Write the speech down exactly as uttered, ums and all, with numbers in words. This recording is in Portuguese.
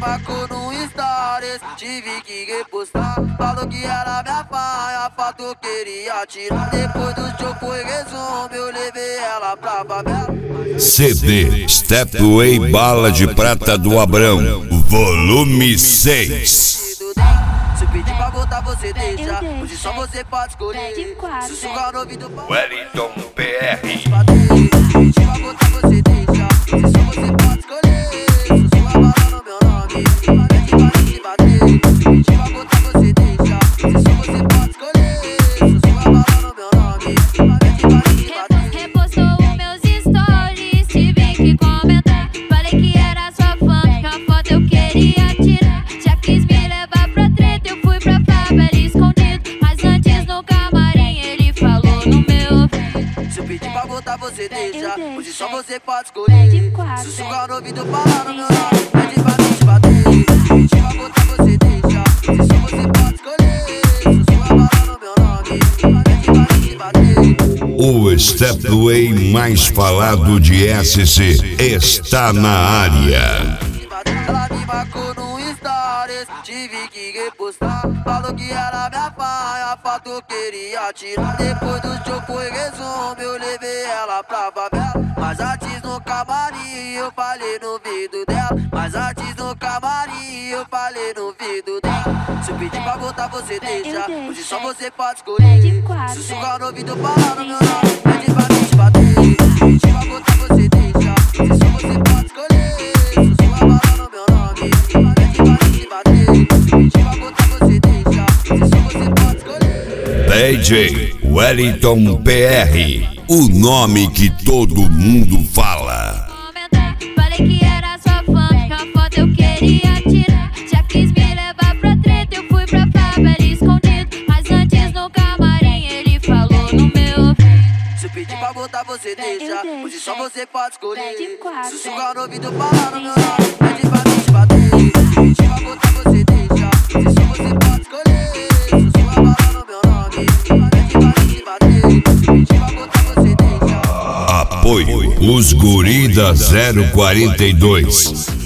marcou no stories, tive que repostar. Falou que era minha faia, a foto eu queria tirar. Depois do show foi resumo, eu levei ela pra favela. C D Stepway Bala de Prata do Abrão, volume seis. Se pedir pra voltar você deixa, hoje só você pode escolher. Sussurrar no ouvido pra Wellington P R. pedir pra voltar você deixa, hoje só você pode escolher. Sussurrar bala no meu nome, pede pra bater. Pedir pra voltar você deixa, hoje só você pode escolher. Sussurrar bala no meu nome, pede pra bater. Repostou os meus stories, tive que comentar. Falei que era sua fã, a foto eu queria tirar. Já quis me levar pra treta, eu fui pra favela escondido. Mas antes no camarim ele falou no meu ouvido. Se eu pedir pra voltar você deixa, hoje só você pode escolher. Sussurrar no ouvido, falar no meu nome, pede pra te bater. Pedir pra voltar você deixa, hoje só você pode escolher. Sussurrar bala no meu nome, pede pra te bater. O Stepway mais falado de S C está na área. Ela me marcou no stories, tive que repostar. Falou que era minha faia, a foto eu queria tirar. Depois do show foi resumo, eu levei ela pra favela. Mas antes no camarim eu falei no ouvido dela. Mas antes no camarim eu falei no ouvido dela. Se eu pedir pra voltar você deixa, hoje só você pode escolher. Sussurrar no ouvido, falar no meu nome, pede pra te bater. Pedir pra voltar você deixa, hoje só você pode escolher. Sussurrar bala no meu nome, pede pra te bater. Pedir pra voltar você deixa, hoje só você pode escolher. D J Wellington P R, o nome que todo mundo fala. Falei que era sua fã, a foto eu queria tirar. Já quis me levar pra treta, eu fui pra favela escondido. Mas antes no camarim ele falou no meu ouvido. Se eu pedir pra voltar você deixa, hoje só você pode escolher. Sussurrar no ouvido, falar no meu nome, pede pra te bater. Pedir pra voltar você deixa, hoje só você pode escolher. Sussurrar bala no meu nome, pede pra te bater. Pedir pra voltar você deixa. Apoio os Guri da zero quarenta e dois.